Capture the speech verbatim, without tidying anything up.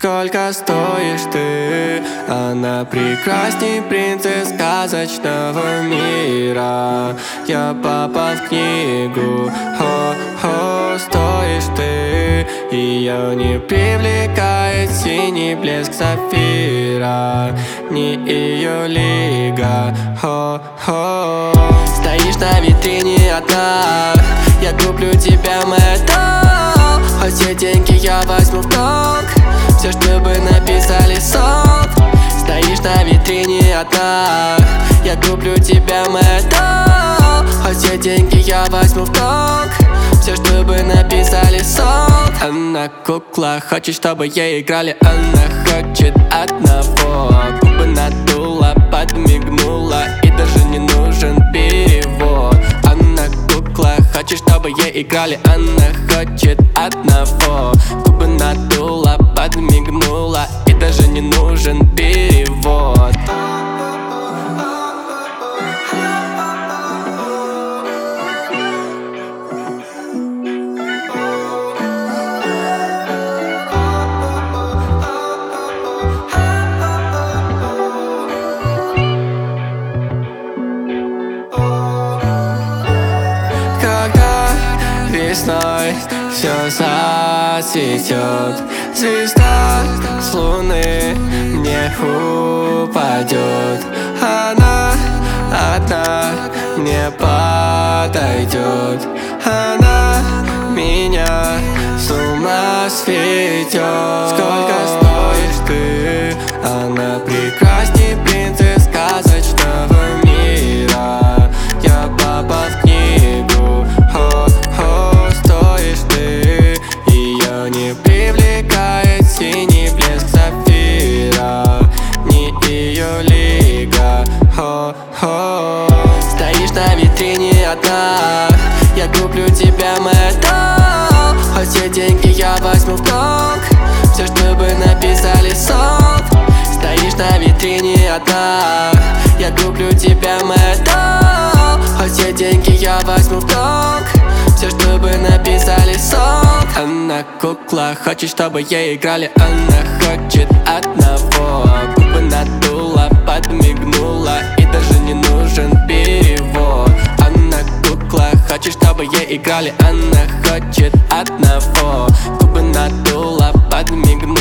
Сколько стоишь ты? Она прекрасней принцесс сказочного мира. Я попал в книгу. Хо-хо, стоишь ты. Ее не привлекает синий блеск сапфира. Не ее лига. Хо-хо. Стоишь на витрине одна. Я куплю тебя, мэдал. А все деньги я возьму в долг. Все, чтобы написали солд. Стоишь на витрине одна. Я куплю тебя, мэдал. А все деньги я возьму в долг. Все, чтобы написали солд. Она кукла, хочет, чтобы ей играли. Она хочет одного. Губы надула, подмигнула. И даже не нужен перевод. Она кукла, хочет, чтобы ей играли. Она хочет одного. Губы надула, подмигнула. И даже не нужен перевод. Весной все зацветет, звезда с луны не упадет. Она одна не подойдет. Она меня с ума сведет. Сколько стоишь ты? Она прекрасней принцесс сказочного мира. Я попал в книгу. Хо-хо, стоишь ты. Ее не привлекает синий блеск сапфира. Не ее лига. Хо-хо. Стоишь на витрине одна. Я куплю тебя, мэдал. А все деньги я возьму в долг. Все, чтобы написали солд. Стоишь на витрине одна. Я куплю тебя, мэдал. А все деньги я возьму в долг. Все, чтобы написали солд. Она кукла, хочет, чтобы ей играли. Она хочет одного. Губы надула, подмигнула. И даже не нужен перевод. Она кукла, хочет, чтобы ей играли. Она хочет одного. Губы надула, подмигнула.